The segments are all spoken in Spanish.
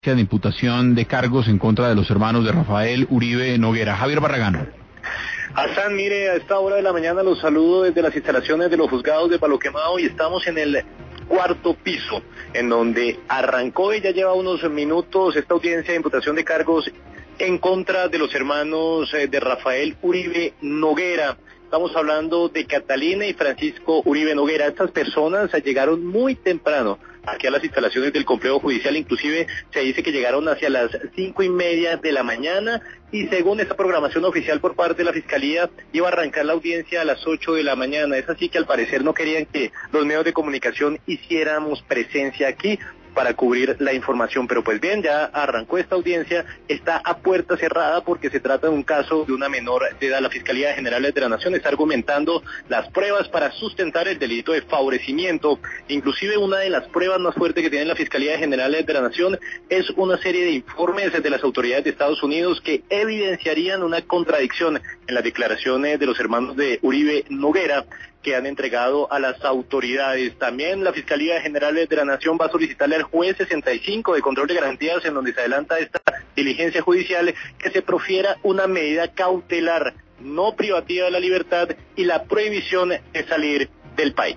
búsqueda de imputación de cargos en contra de los hermanos de Rafael Uribe Noguera. Javier Barragán. Hassan, mire, a esta hora de la mañana los saludo desde las instalaciones de los juzgados de Palo Quemado y estamos en el cuarto piso, en donde arrancó y ya lleva unos minutos esta audiencia de imputación de cargos en contra de los hermanos de Rafael Uribe Noguera. Estamos hablando de Catalina y Francisco Uribe Noguera. Estas personas llegaron muy temprano aquí a las instalaciones del complejo judicial, inclusive se dice que llegaron hacia las 5:30 de la mañana y según esta programación oficial por parte de la Fiscalía iba a arrancar la audiencia a las 8 de la mañana. Es así que al parecer no querían que los medios de comunicación hiciéramos presencia aquí para cubrir la información, pero pues bien, ya arrancó esta audiencia, está a puerta cerrada porque se trata de un caso de una menor de edad. La Fiscalía General de la Nación está argumentando las pruebas para sustentar el delito de favorecimiento. Inclusive una de las pruebas más fuertes que tiene la Fiscalía General de la Nación es una serie de informes de las autoridades de Estados Unidos que evidenciarían una contradicción en las declaraciones de los hermanos de Uribe Noguera que han entregado a las autoridades. También la Fiscalía General de la Nación va a solicitarle al juez 65 de control de garantías, en donde se adelanta esta diligencia judicial, que se profiera una medida cautelar no privativa de la libertad y la prohibición de salir del país.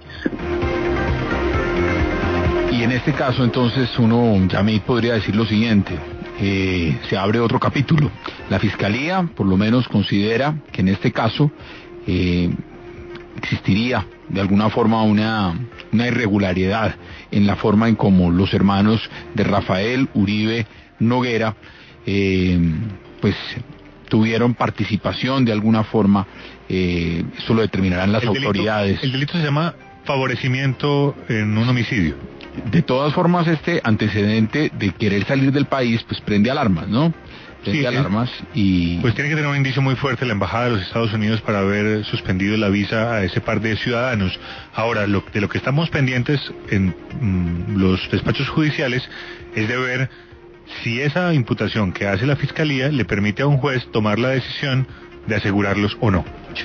Y en este caso entonces uno ya me podría decir lo siguiente, se abre otro capítulo. La Fiscalía por lo menos considera que en este caso existiría de alguna forma una irregularidad en la forma en cómo los hermanos de Rafael Uribe Noguera pues tuvieron participación de alguna forma. Eso lo determinarán las autoridades. El delito se llama favorecimiento en un homicidio. De todas formas, este antecedente de querer salir del país pues prende alarmas, ¿no? Sí, alarmas y... Pues tiene que tener un indicio muy fuerte la Embajada de los Estados Unidos para haber suspendido la visa a ese par de ciudadanos. Ahora, de lo que estamos pendientes en los despachos judiciales es de ver si esa imputación que hace la Fiscalía le permite a un juez tomar la decisión de asegurarlos o no.